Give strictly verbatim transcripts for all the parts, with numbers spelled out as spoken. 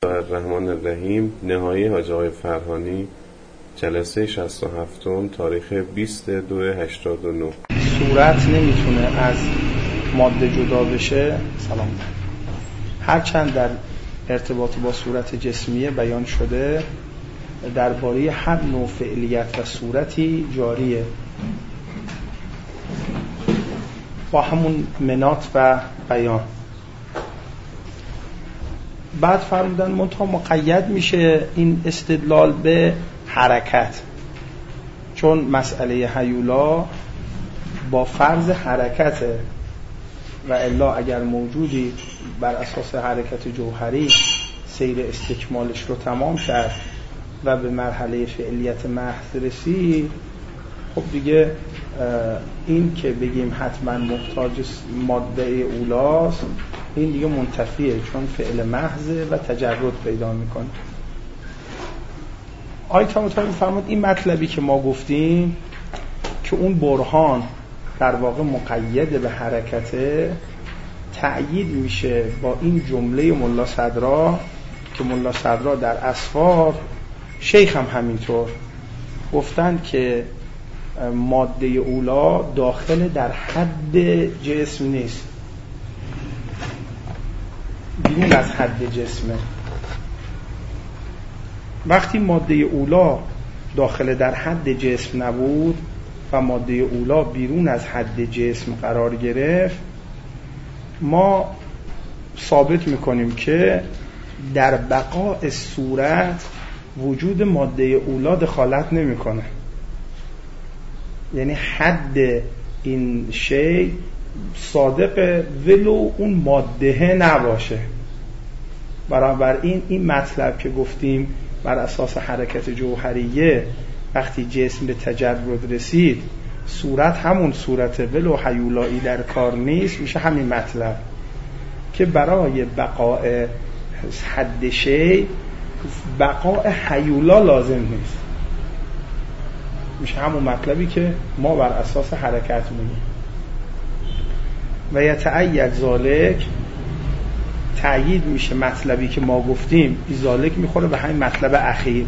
الرحمن الرحیم. نهایی حاج آقای فرهانی، جلسه شصت و هفتم، تاریخ بیست دو هشتاد و نه. صورت نمیتونه از ماده جدا بشه. سلام. هرچند در ارتباط با صورت جسمیه بیان شده، درباره هر نوع فعلیت و صورتی جاریه با همون منات و بیان. بعد فرمودن منتها مقید میشه این استدلال به حرکت، چون مسئله هیولا با فرض حرکته و الا اگر موجودی بر اساس حرکت جوهری سیر استکمالش رو تمام کرد و به مرحله فعلیت محض رسید، خب دیگه این که بگیم حتما محتاج ماده اولاست، این دیگه منتفیه، چون فعل محضه و تجرد پیدا میکنه. آیت مطابق فرمود این مطلبی که ما گفتیم که اون برهان در واقع مقید به حرکته، تأیید میشه با این جمله ملا صدرا که ملا صدرا در اسفار، شیخ هم همینطور گفتند که ماده اولا داخل در حد جسم نیست، بیرون از حد جسمه. وقتی ماده اولا داخل در حد جسم نبود و ماده اولا بیرون از حد جسم قرار گرفت، ما ثابت میکنیم که در بقاء صورت وجود ماده اولا دخالت نمیکنه، یعنی حد این شی صادق ولو اون ماده نباشه. برابر این این مطلب که گفتیم بر اساس حرکت جوهریه وقتی جسم به تجرد رسید صورت همون صورت ولو هیولایی در کار نیست، میشه همین مطلب که برای بقاء حد شی بقاء هیولا لازم نیست، میشه همون مطلبی که ما بر اساس حرکت میگیم. و یتأید ذالک، تأیید میشه مطلبی که ما گفتیم، ذالک میخوره به همین مطلب اخیر.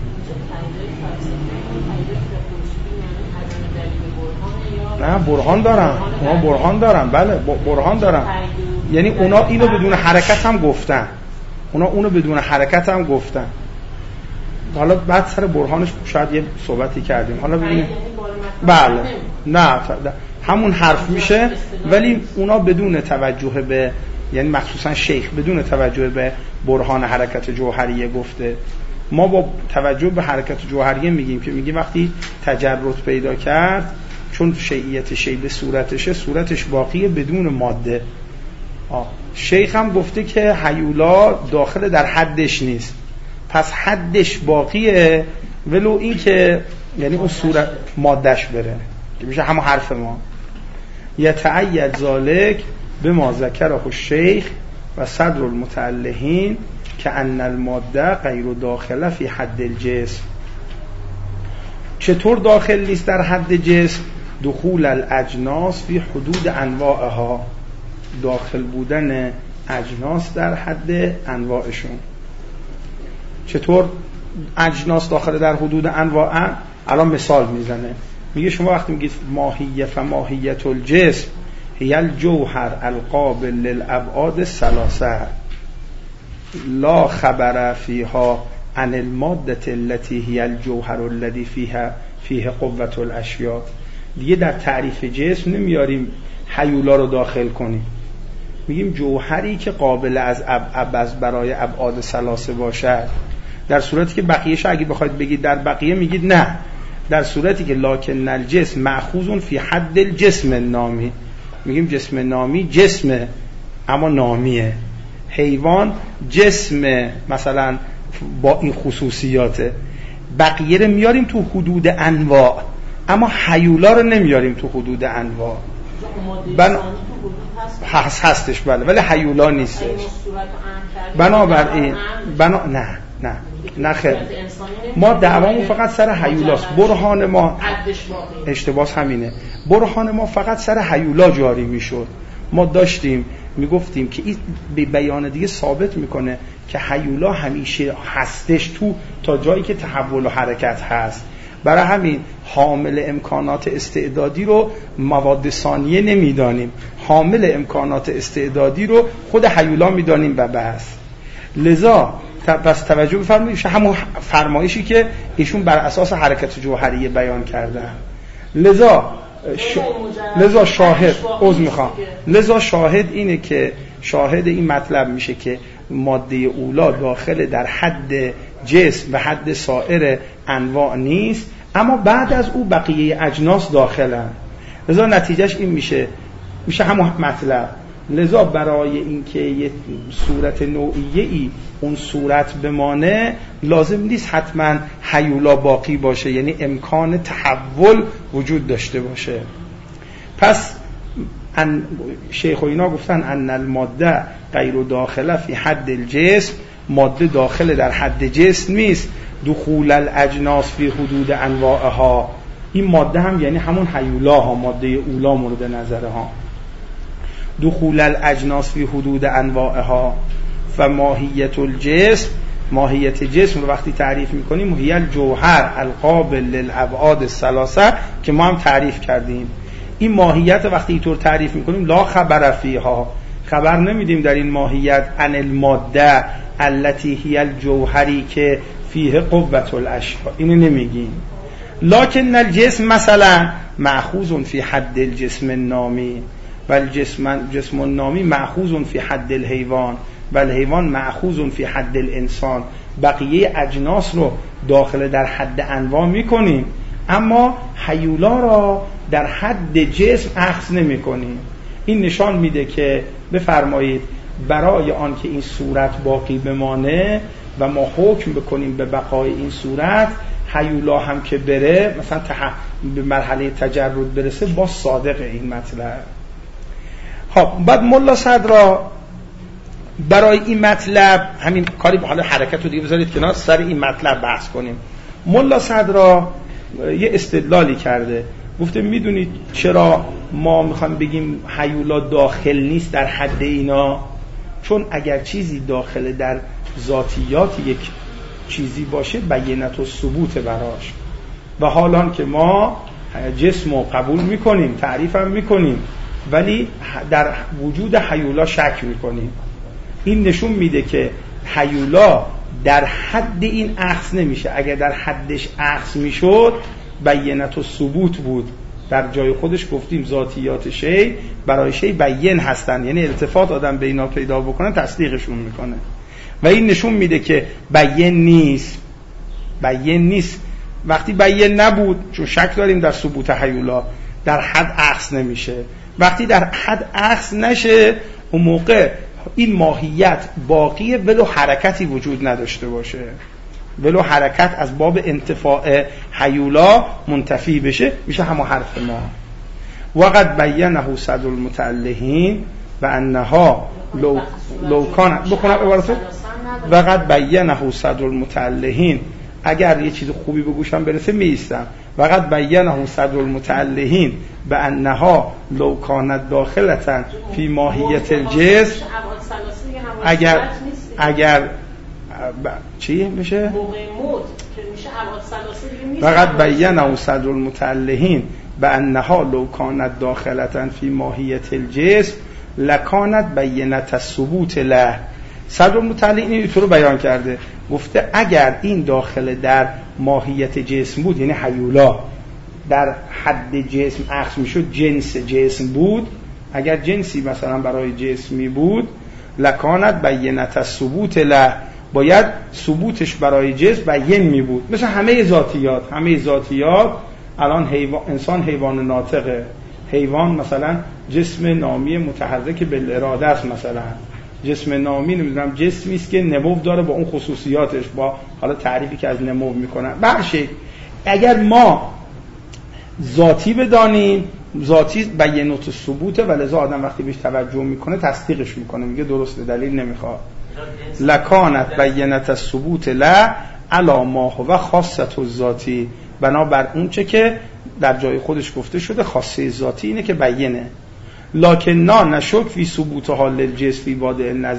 نه برهان دارن، اونا برهان دارن، بله برهان دارن، یعنی اونا اینو بدون حرکت هم گفتن، اونا اونو بدون حرکت هم گفتن. حالا بعد سر برهانش شاید یه صحبتی کردیم، حالا ببینیم. بله نه همون حرف میشه، ولی اونا بدون توجه به، یعنی مخصوصا شیخ بدون توجه به برهان حرکت جوهریه گفته. ما با توجه به حرکت جوهریه میگیم که میگیم وقتی تجرد پیدا کرد، چون شیعیت شی به صورتشه، صورتش باقیه بدون ماده. آه. شیخ هم گفته که هیولا داخل در حدش نیست، پس حدش باقیه ولو این که یعنی اون صورت مادهش بره، که میشه همون حرف ما. یتأید ذالک بما ذکره الشیخ و صدر المتعلهین که ان الماده غیر داخله فی حد الجسم. چطور داخل نیست در حد جسم؟ دخول الاجناس فی حدود انواعها، داخل بودن اجناس در حد انواعشون. چطور اجناس داخل در حدود انواع؟ الان مثال میزنه، میگه شما وقتی میگید ماهیه فماهیت الجسم هی الجوهر القابل للابعاد الثلاثه لا خبر فیها عن الماده التي هي الجوهر الذي فيها فيه قوة الاشیاء. دیگه در تعریف جسم نمیاریم هیولا رو داخل کنیم، میگیم جوهری که قابل از ابعاد برای ابعاد ثلاثه باشد. در صورتی که بقیه‌اش اگه بخواید بگید در بقیه میگید نه، در صورتی که لکن الجسم مأخوذ فی حد الجسم نامی، میگیم جسم نامی جسم اما نامیه. حیوان جسم مثلا با این خصوصیاته. بقیه رو میاریم تو حدود انواع، اما هیولا رو نمیاریم تو حدود انواع. بنا... هست هستش بله، ولی هیولا نیستش. بنابراین بنا... نه نه نه خیر، ما دعوامون فقط سر هیولاست. برهان ما اشتباس همینه، برهان ما فقط سر هیولا جاری میشد. ما داشتیم میگفتیم که این به بیان دیگه ثابت میکنه که هیولا همیشه هستش تو تا جایی که تحول و حرکت هست. برای همین حامل امکانات استعدادی رو مواد ثانیه نمیدانیم، حامل امکانات استعدادی رو خود هیولا میدانیم و بس. لذا بس توجه بفرمایید همون فرمایشی که ایشون بر اساس حرکت جوهریه بیان کردن. لذا ش... لذا شاهد عذر میخوام لذا شاهد اینه که شاهد این مطلب میشه که ماده اولا داخل در حد جسم و حد سایر انواع نیست، اما بعد از او بقیه اجناس داخلن. لذا نتیجهش این میشه میشه همون مطلب. لذا برای اینکه یه صورت نوعیه ای اون صورت بمانه لازم نیست حتما هیولا باقی باشه، یعنی امکان تحول وجود داشته باشه. پس ان شیخ و اینا گفتن ان الماده غیر داخله فی حد الجسم، ماده داخل در حد جسم نیست. دخول الاجناس فی حدود انواعها، این ماده هم یعنی همون هیولا ها، ماده اولا مورد نظر ها. دخول الاجناس فی حدود انواعها و ماهیت الجسم، ماهیت جسم رو وقتی تعریف میکنیم هی الجوهر القابل للابعاد الثلاثه که ما هم تعریف کردیم. این ماهیت وقتی اینطور تعریف میکنیم لا خبر فیها، خبر نمیدیم در این ماهیت عن الماده التي هی الجوهری که فیه قوت الاشیاء، اینو نمیگیم. لکن الجسم مثلا مأخوذ فی حد الجسم النامی و الجسم جسم النامی مأخوذ فی حد الحیوان و الحیوان مأخوذ فی حد الانسان. بقیه اجناس رو داخل در حد انواع میکنیم، اما هیولا را در حد جسم اخذ نمی کنیم. این نشان میده که بفرمایید برای آن که این صورت باقی بمانه و ما حکم بکنیم به بقای این صورت، هیولا هم که بره مثلا تح... به مرحله تجرد برسه با صادق این مطلب. خب بعد ملا صدرا برای این مطلب همین کاری به حال حرکت رو دیگه بذارید کنار، سر این مطلب بحث کنیم. ملا صدرا یه استدلالی کرده، گفته میدونید چرا ما میخوایم بگیم هیولا داخل نیست در حد اینا؟ چون اگر چیزی داخل در ذاتیات یک چیزی باشه بینت و ثبوت براش، و حالان که ما جسم رو قبول میکنیم تعریف هم میکنیم ولی در وجود هیولا شک میکنیم. این نشون میده که هیولا در حد این اخذ نمیشه. اگر در حدش اخذ میشد بینت و ثبوت بود. در جای خودش گفتیم ذاتیات شی برای شی بیان هستن، یعنی التفات آدم به اینا پیدا بکنه تصدیقشون میکنه. و این نشون میده که بیان نیست. بیان نیست. وقتی بیان نبود، چون شک داریم در ثبوت هیولا، در حد اخذ نمیشه. وقتی در حد اخذ نشه اون موقع این ماهیت باقیه ولو حرکتی وجود نداشته باشه، ولو حرکت از باب انتفاع هیولا منتفی بشه، میشه همون حرف ما. وقد بینه صدر المتعلهین و انها لو, لو کان بکنم عبارتو وقد بینه صدر المتعلهین، اگر یه چیز خوبی به گوشم برسه میستم. وقد بینه صدر المتعلهین به انها لو کانت داخلتا فی ماهیت الجسم، اگر اگر ب... چی میشه؟ فقط بینه صدر المتعلهین به انها لو کانت داخلتا فی ماهیت الجسم لکانت بینت الثبوت له. صدر المتعلهین اینطور رو بیان کرده، گفته اگر این داخل در ماهیت جسم بود، یعنی هیولا در حد جسم اخذ میشد، جنس جسم بود، اگر جنسی مثلا برای جسمی بود لکانت بینت الثبوت له، باید ثبوتش برای جسم بیان می بود. مثل همه ذاتیات، همه ذاتیات الان حیوان، انسان حیوان ناطقه، حیوان مثلا جسم نامی متحرک بالاراده است، مثلا جسم نامی نمیدونم جسمی است که نمو داره با اون خصوصیاتش، با حالا تعریفی که از نمو میکنن. باشه اگر ما ذاتی بدانیم، ذاتی بینات ثبوته، ولذا آدم وقتی بهش توجه میکنه تصدیقش میکنه، میگه درسته، دلیل نمیخواد. لکانت بینت الثبوت لا علی ما هو خاصه الذاتی، بنابر اون چه که در جای خودش گفته شده خاصه ذاتی اینه که بیینه. لکن نا نشک فی ثبوت حال الجسم فی واضع النظر،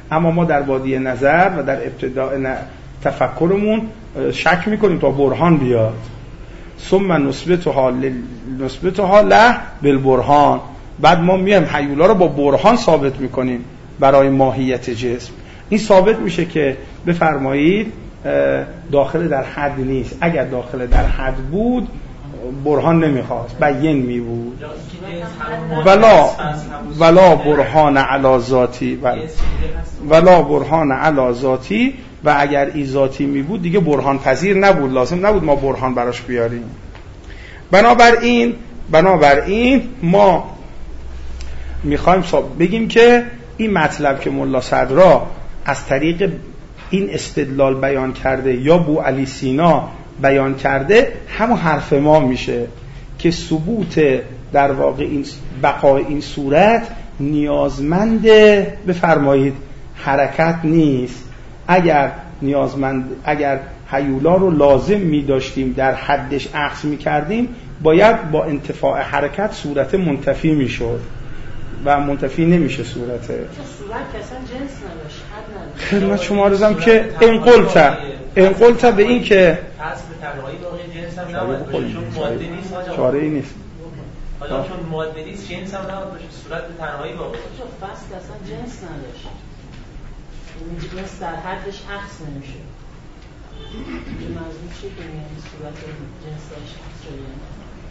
اما ما در بادیه نظر و در ابتداء تفکرمون شک میکنیم تا برهان بیاد. ثم نثبتها نثبتها له بالبرهان، بعد ما میایم هیولا رو با برهان ثابت میکنیم برای ماهیت جسم. این ثابت میشه که بفرمایید داخل در حد نیست. اگر داخل در حد بود برهان نمیخواست، بیان می بود. ولا ولا برهان علی ذاتی ولا برهان علی ذاتی، و اگر ای ذاتی می بود دیگه برهان پذیر نبود، لازم نبود ما برهان براش بیاریم. بنابراین بنابراین ما میخوایم بگیم که این مطلب که ملا صدرا از طریق این استدلال بیان کرده یا بو علی سینا بیان کرده، همون حرف ما میشه که ثبوت در واقع این بقای این صورت نیازمند بفرمایید حرکت نیست. اگر نیازمند اگر هیولا رو لازم می داشتیم در حدش اخذ می کردیم، باید با انتفاع حرکت صورت منتفی می شد و منتفی نمیشه صورته. صورت کسان جنس نداشت، حد خدمت نداشت. شما عرضم که این قلت این قلت به این که اصل تنهایی واقعی جنس هم نباید باشه، چون ماده نیست. چاره ای نیست. حالا چون ماده نیست جنس هم نباید باشه، صورت به تنهایی واقعی باشه. فصل اصلا جنس نداشت، این جنس در حدش اخذ نمیشه. این مضمون چیه که میگن صورت جنس داشت اخذ شده؟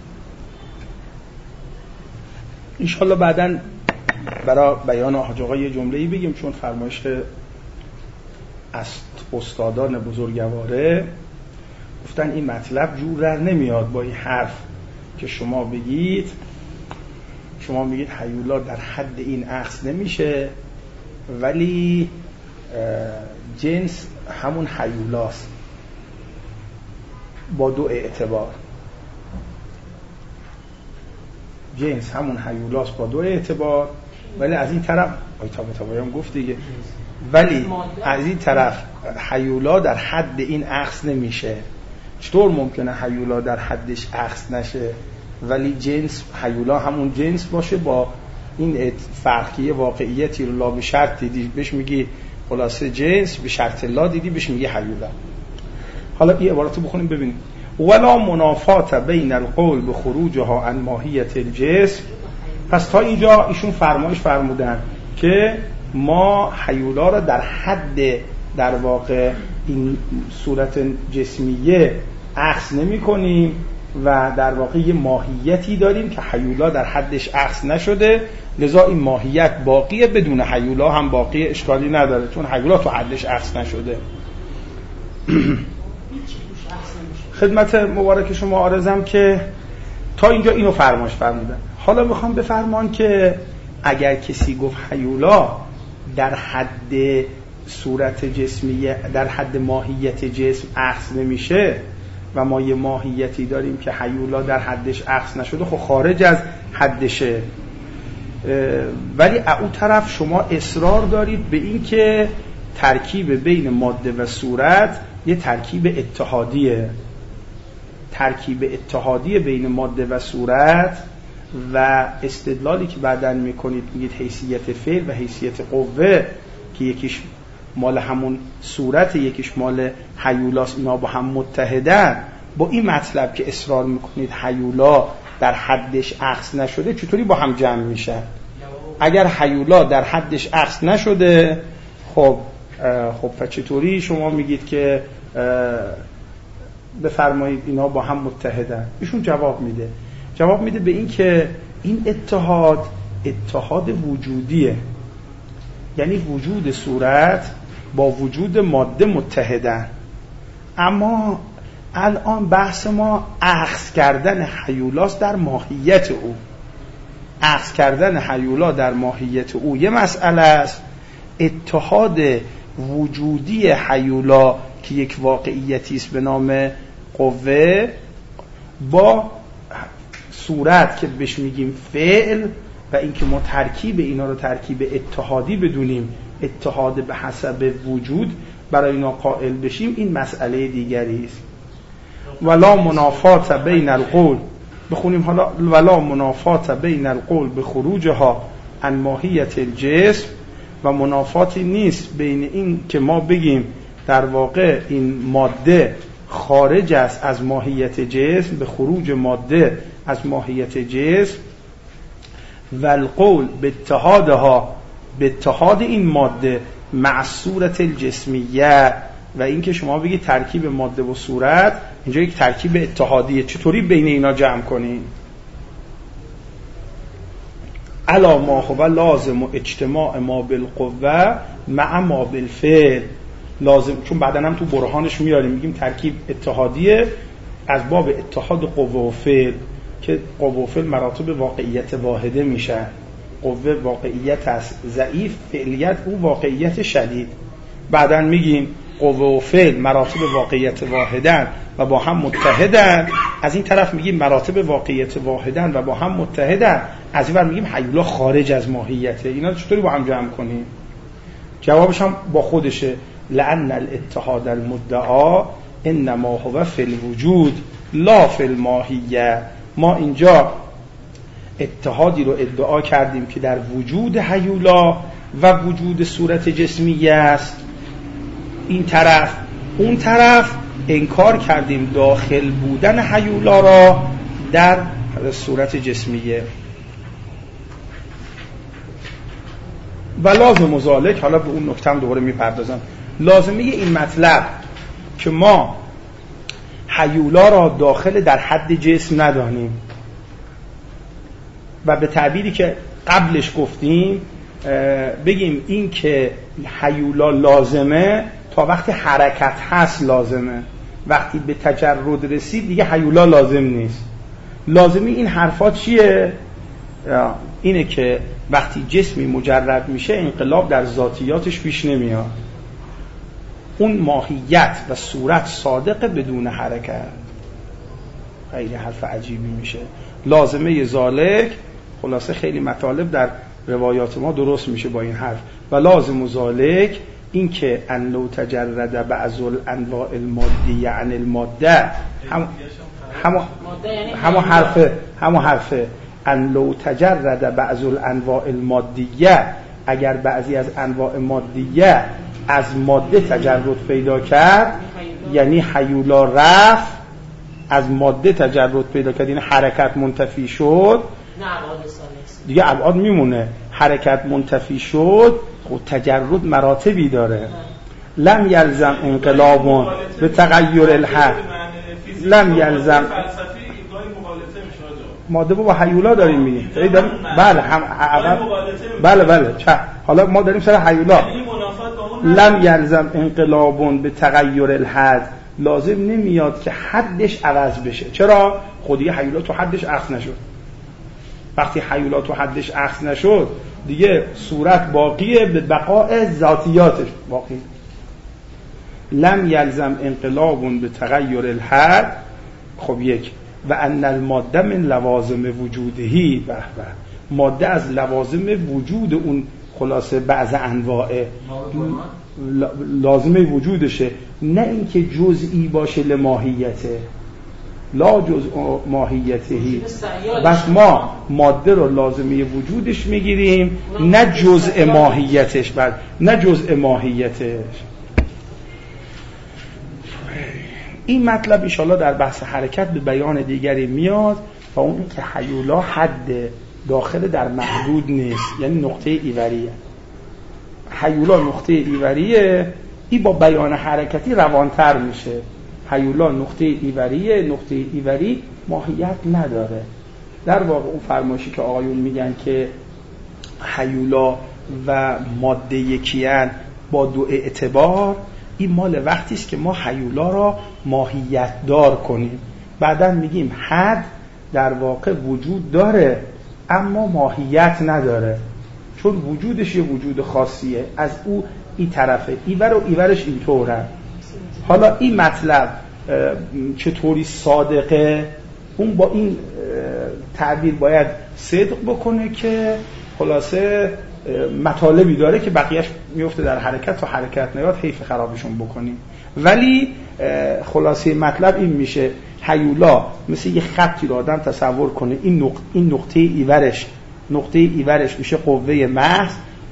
انشالله بعداً برای بیان حاج آقا یه جمله‌ای بگیم، چون فرمایش از استادان بزرگواره گفتن این مطلب جور در نمیاد با این حرف که شما بگید شما میگید هیولا در حد این اخذ نمیشه، ولی جنس همون هیولاست با دو اعتبار. جنس همون هیولاست با دو اعتبار، ولی از این طرف آی تا به تابایم گفت دیگه، ولی از این طرف هیولا در حد این اخذ نمیشه. چطور ممکنه هیولا در حدش اخذ نشه ولی جنس هیولا همون جنس باشه با این فرقی واقعیتی رو لا به شرط دیدی بهش میگی خلاصه جنس، به شرط لا دیدی بهش میگی هیولا. حالا این عباراتو بخونیم ببینیم. ولا منافات بین القول به خروجها عن ماهیت الجسم. پس تا اینجا ایشون فرمایش فرمودن که ما هیولا را در حد در واقع این صورت جسمیه اخذ نمی کنیم و در واقع یه ماهیتی داریم که هیولا در حدش اخذ نشده، لذا این ماهیت باقیه، بدون هیولا هم باقیه، اشکالی نداره چون هیولا تو حدش اخذ نشده. خدمت مبارک شما عرضم که تا اینجا اینو فرمایش فرمودن. حالا میخوام بفرمان که اگر کسی گفت هیولا در حد صورت جسمیه در حد ماهیت جسم اخذ نمیشه و ما یه ماهیتی داریم که هیولا در حدش اخذ نشده، خب خارج از حدشه. ولی اون طرف شما اصرار دارید به این که ترکیب بین ماده و صورت یه ترکیب اتحادیه، ترکیب اتحادی بین ماده و صورت، و استدلالی که بعداً میکنید میگید حیثیت فعل و حیثیت قوه که یکیش مال همون صورت یکیش مال هیولاست، اینا با هم متحدن. با این مطلب که اصرار میکنید هیولا در حدش اخذ نشده، چطوری با هم جمع میشن؟ اگر هیولا در حدش اخذ نشده، خب خب چطوری شما میگید که بفرمایید اینا با هم متحدن؟ ایشون جواب میده جواب میده به این که این اتحاد اتحاد وجودیه، یعنی وجود صورت با وجود ماده متحدن. اما الان بحث ما اخذ کردن هیولاست در ماهیت او. اخذ کردن هیولا در ماهیت او یه مسئله است، اتحاد وجودی هیولا که یک واقعیتی است به نام قوه با صورت که بهش میگیم فعل، و اینکه ما ترکیب اینا رو ترکیب اتحادی بدونیم، اتحاد به حسب وجود برای اینا قائل بشیم، این مسئله دیگری است. ولا منافات بین القول، بخونیم حالا، ولا منافات بین القول به خروجها عن ماهیت الجسم و منافاتی نیست بین این که ما بگیم در واقع این ماده خارج است از ماهیت جسم به خروج ماده از ماهیت جسم و القول به اتحادها به اتحاد این ماده مع صورت الجسمیه و این که شما بگید ترکیب ماده و صورت اینجا یک ترکیب اتحادیه. چطوری بین اینا جمع کنیم؟ علا ما هو لازم و اجتماع ما بالقوه مع ما بالفعل لازم، چون بعدا هم تو برهانش میاریم میگیم ترکیب اتحادیه از باب اتحاد قوه و فعل که قوه و فعل مراتب واقعیت واحده میشن. قوه واقعیت است ضعیف، فعلیت او واقعیت شدید. بعدا میگیم قوه و فعل مراتب واقعیت واحدن و با هم متحدن. از این طرف میگیم مراتب واقعیت واحدن و با هم متحدن، از این ور میگیم هیولا خارج از ماهیته. اینا چطوری با هم جمع کنیم؟ جوابش هم با خودشه. لأن الاتحاد المدعا انما هو فی الوجود لا فی الماهیه. ما اینجا اتحادی رو ادعا کردیم که در وجود هیولا و وجود صورت جسمیه است. این طرف اون طرف انکار کردیم داخل بودن هیولا را در صورت جسمیه. و لازم و ذالک، حالا به اون نکته هم دوباره میپردازم، لازمه این مطلب که ما هیولا را داخل در حد جسم ندانیم و به تعبیری که قبلش گفتیم بگیم این که هیولا لازمه تا وقتی حرکت هست لازمه، وقتی به تجرد رسید دیگه هیولا لازم نیست. لازمی این حرفا چیه؟ اینه که وقتی جسمی مجرد میشه انقلاب در ذاتیاتش پیش نمیاد، اون ماهیت و صورت صادق بدون حرکت. خیلی حرف عجیبی میشه. لازمه ذالک خلاصه خیلی مطالب در روایات ما درست میشه با این حرف. و لازم و ذالک این که ان لو تجرد بعض الانواع المادیه عن الماده، هم هم هم حرف هم حرف ان لو تجرد بعض الانواع المادیه، اگر بعضی از انواع مادیه از ماده تجرد پیدا کرد یعنی هیولا رفت، از ماده تجرد پیدا کرد یعنی حرکت منتفی شد، دیگه ابعاد میمونه. حرکت منتفی شد خود تجرد مراتبی داره. لم یلزم انقلاب به تغییر الحد، لم یلزم ماده با هیولا داریم میگیم. بله هم بله بله چه حالا ما داریم سر هیولا. لم یلزم انقلاب به تغییر الحد، لازم نمیاد که حدش عوض بشه. چرا؟ خودی هیولا تو حدش اخذ نشد. وقتی هیولا تو حدش اخذ نشد دیگه صورت باقیه به بقاء ذاتیاتش باقی. لم یلزم انقلاب به تغییر الحد. خب یک و ان الماده من لوازم وجودهی، به به ماده از لوازم وجود اون خلاصه بعض انواع لازمه وجودشه، نه اینکه جزئی باشه لماهیته، لا جزء ماهیتهی. بس ما ماده رو لازمه وجودش میگیریم نه جزء ماهیتش، بعد نه جزء ماهیتش. این مطلب انشاءالله در بحث حرکت به بیان دیگری میاد و اون این که هیولا حد داخل در محدود نیست، یعنی نقطه ایوریه. هیولا نقطه ایوریه، این با بیان حرکتی روانتر میشه. هیولا نقطه ایوریه، نقطه ایوری ماهیت نداره. در واقع اون فرمایشی که آقایون میگن که هیولا و ماده یکیان با دو اعتبار، این مال وقتی است که ما هیولا را ماهیت دار کنیم. بعداً میگیم حد در واقع وجود داره اما ماهیت نداره، چون وجودش یه وجود خاصیه، از او این طرفه، ایور و ایورش اینطوره. حالا این مطلب چطوری صادقه؟ اون با این تعبیر باید صدق بکنه که خلاصه مطالبی داره که بقیهش میفته در حرکت، تا حرکت نیاد حیف خرابشون بکنیم. ولی خلاصه مطلب این میشه هیولا مثل یه خطی رو آدم تصور کنه، این نقطه این نقطه ایورش نقطه ایورش میشه قوه محض،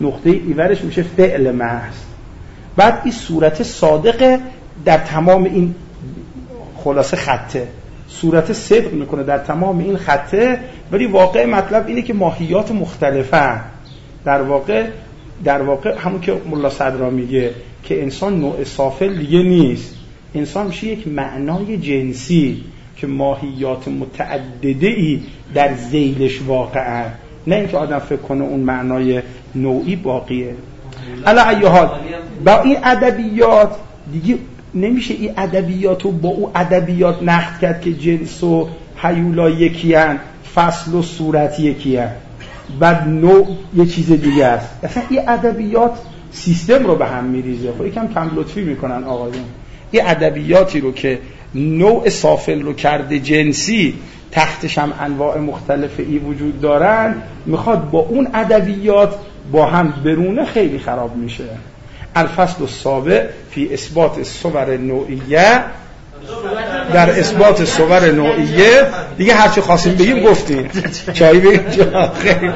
نقطه ایورش میشه فعل محض. بعد این صورت صادقه در تمام این خلاصه خطه، صورت صدق میکنه در تمام این خطه، ولی واقع مطلب اینه که ماهیات مختلفه. در واقع در واقع همون که ملا صدرا میگه که انسان نوع سافل دیگه نیست، انسان میشه یک معنای جنسی که ماهیات متعدده‌ای در ذیلش واقعه، نه اینکه آدم فکر کنه اون معنای نوعی باقیه. علی ای حال با این ادبیات دیگه نمیشه این ادبیات رو با اون ادبیات نقد کرد که جنس و هیولا یکی هن، فصل و صورت یکی هن، بعد نوع یه چیز دیگه است. اصلا این ادبیات سیستم رو به هم میریزه. خب یکم کم لطفی میکنن آقایون. این ادبیاتی رو که نوع سافل رو کرده جنسی، تحتش هم انواع مختلفی وجود دارن، میخواد با اون ادبیات با هم برونه، خیلی خراب میشه. الفصل السابع فی اثبات الصور نوعیه، در اثبات صور نوعیه دیگه هرچی خواستیم بگیم گفتیم. چایی بگیم جا خیلی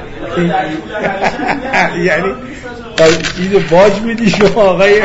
یعنی چیز باج میدی شما آقای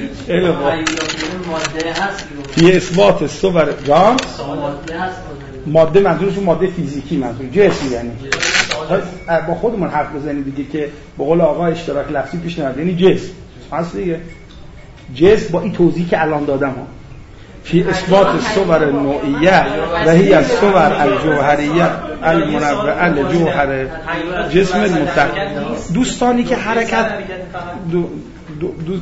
فی اثبات صور جان ماده، منظورشون ماده فیزیکی، منظور جسم یعنی با خودمون حرف بزنیم دیگه که به قول آقا اشتراک لفظی پیش نمیاد، یعنی جسم هست دیگه. جسم با این توضیح که الان دادم ها فی اثبات صور نوعیه و هی از صور الجوهریه المنوعه لجوهر جسم المطلق. دوستانی که حرکت دو دو دو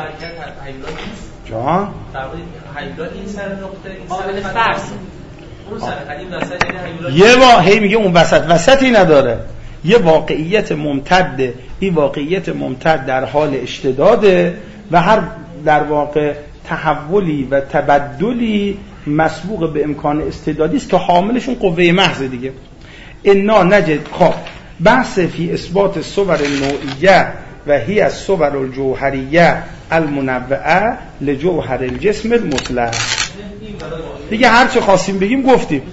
جان این سر نقطه این سر فرض اون سر قدیم وسط یه وا هی میگه اون وسط وسطی نداره، یه واقعیت ممتده. این واقعیت ممتد در حال اشتداده و هر در واقع تحولی و تبدلی مسبوق به امکان استعدادی است که حاملشون قوه محض دیگه. انا نجد خب بحث فی اثبات صور نوعیه و هی از صور الجوهریه المنوعه لجوهر الجسم المطلق. دیگه هر چه خواستیم بگیم گفتیم.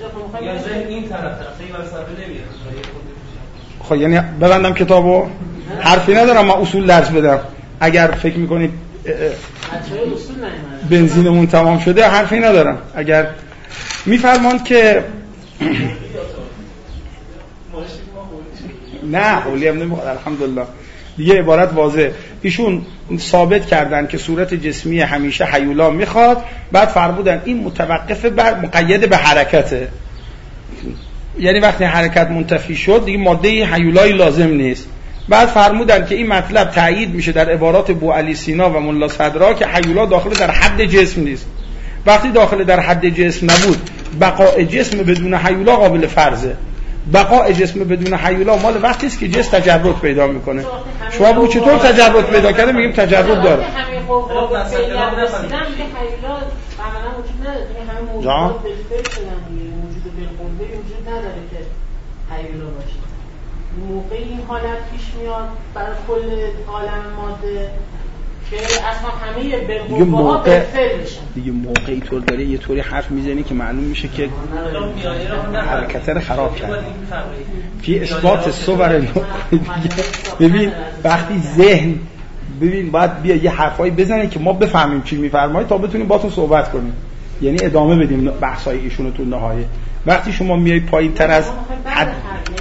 خب یعنی ببندم کتابو، حرفی ندارم من اصول درس بدم. اگر فکر میکنید بنزینمون تمام شده حرفی ندارم. اگر میفرمان که نه حولی هم نمیخواد الحمدلله دیگه عبارت واضح. ایشون ثابت کردن که صورت جسمی همیشه هیولا میخواد، بعد فرمودن این متوقف بر مقید به حرکته، یعنی وقتی حرکت منتفی شد دیگه ماده هیولایی لازم نیست. بعد فرمودن که این مطلب تأیید میشه در عبارات بوعلی سینا و ملا صدرا که هیولا داخل در حد جسم نیست. وقتی داخل در حد جسم نبود، بقاء جسم بدون هیولا قابل فرضه. بقاء جسم بدون هیولا مال وقتی است که جسم تجرد پیدا میکنه. شما بگو چطور تجرد پیدا کرده؟ میگیم تجرد داره. جان موقع این حالت پیش میاد برای کل عالم ماده که اصلا همه بالقوه ها بالفعل میشن دیگه. موقعی طور داره یه طوری حرف میزنی که معلوم میشه که حرکت رو خراب کرد. فی اثبات صور ببین وقتی ذهن ببین باید بیا یه حرفایی بزنه که ما بفهمیم چی میفرمایید تا بتونیم باهاتون صحبت کنیم، یعنی ادامه بدیم بحث‌های ایشونو تو نهایه. وقتی شما میای پایین تر از حد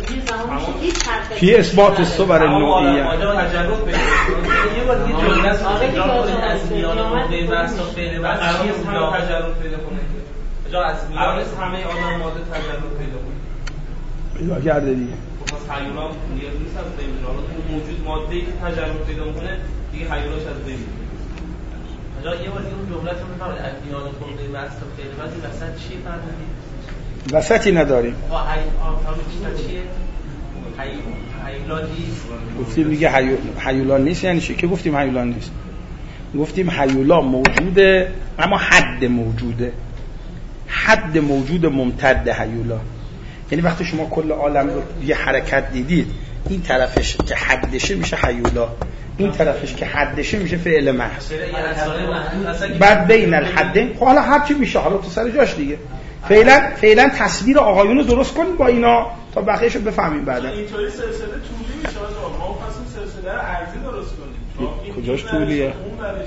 فی اثبات صور نوعیه یه بار یه جمله است از میان ماده بحث و فعل بحث تجرد پیدا کنه، جا از میان همه آدم ماده تجرد پیدا کنه پیدا کرده دیگه. پس هیولا نیاز نیست از بین بره، موجود ماده‌ای که تجرد پیدا کنه دیگه هیولاش از بین میره. جا یه بار اون جمله رو میفهمید از میان ماده بحث و فعل بحث وسط چی فرمودید؟ وسطی نداریم. آ هی آ چیه؟ هیولا نیست. گفتیم دیگه هیولا نیست یعنی چی؟ که گفتیم هیولا نیست. گفتیم هیولا موجوده اما حد موجوده. حد موجود ممتد هیولا. یعنی وقتی شما کل عالم رو یه حرکت دیدید، این طرفش که حدشه میشه هیولا، این طرفش که حدشه میشه فعل محض. بعد بین الحدین حالا هر چی میشه حالا تو سر جاش دیگه. فعلا فعلا تصویر آقایون رو درست کنیم با اینا تا بقیه‌شو بفهمیم بعدا. اینطوری سلسله طولی میشه آقا. ما پس این سلسله در ارزی درست کنید. کجاش طولیه؟ اون برش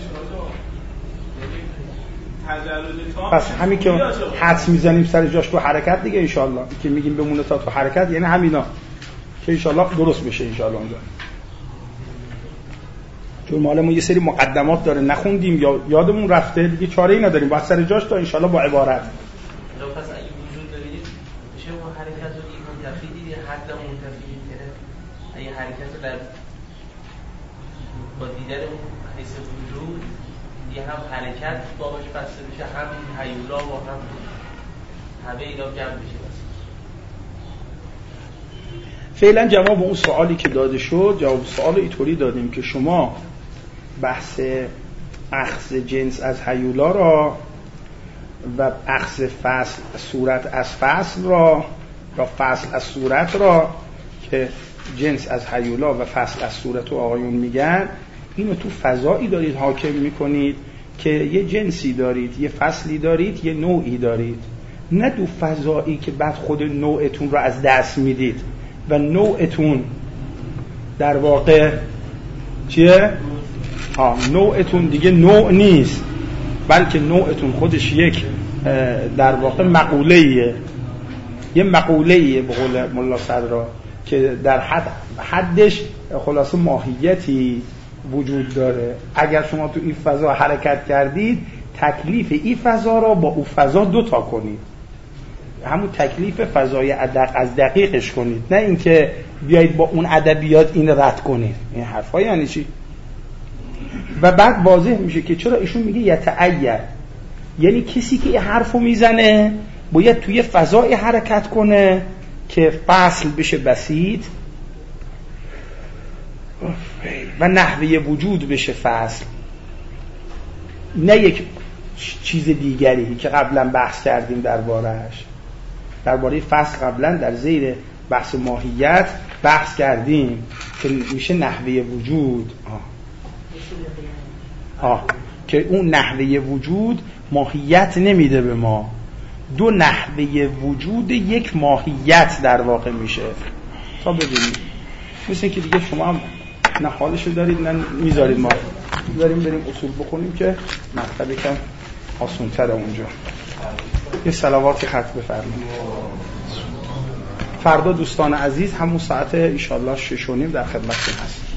آجا. پس همین که حدس میزنیم سر جاش تو حرکت دیگه انشالله که میگیم بمونه تا تو حرکت یعنی همینا که انشالله درست بشه انشالله اونجا. چون مالمون یه سری مقدمات داره نخوندیم یا یادمون رفته دیگه چاره ای نداریم باید سر جاش تا انشالله با عبارت. پس اگه وجود دارید میشه اون حرکت رو دیگه منتفی دیدی حد منتفی کنه اگه حرکت رو در با دیدن اون حیث وجود یه هم حرکت باباش بسته بشه هم هیولا و هم همه اینا جمع بشه. فعلا جواب اون سوالی که داده شد جواب سوال اینطوری دادیم که شما بحث اخذ جنس از هیولا را و اخذ فصل صورت از فصل را یا فصل از صورت را که جنس از هیولا و فصل از صورت و آقایون میگن اینو تو فضایی دارید حاکم میکنید که یه جنسی دارید یه فصلی دارید یه نوعی دارید نه دو فضایی که بعد خود نوعتون رو از دست میدید و نوعتون در واقع چیه؟ ها نوعتون دیگه نوع نیست بلکه نوعتون خودش یک در واقع مقوله‌ایه یه مقوله‌ایه به قول ملا صدرا که در حد حدش خلاصه ماهیتی وجود داره. اگر شما تو این فضا حرکت کردید تکلیف این فضا را با اون فضا دوتا کنید همون تکلیف فضای ادق از دقیقش کنید نه اینکه بیایید با اون ادبیات این رد کنید. این حرفا یعنی چی؟ و بعد واضح میشه که چرا ایشون میگه یتعیر یعنی کسی که این حرفو میزنه باید توی فضای حرکت کنه که فصل بشه بسیط و نحوه وجود بشه فصل نه یک چیز دیگری که قبلا بحث کردیم درباره‌اش. درباره فصل قبلا در زیر بحث ماهیت بحث کردیم که میشه نحوه وجود آه. آه. که اون نحوه وجود ماهیت نمیده به ما دو نحوه وجود یک ماهیت در واقع میشه تا ببینید مثل که دیگه شما هم نه حالشو دارید نه میذارید ما داریم بریم اصول بخونیم که مطلب کم آسونتره اونجا. یه صلواتی خط بفرمایید. فردا دوستان عزیز همون ساعت ان شاء الله شش و نیم در خدمتتون هست.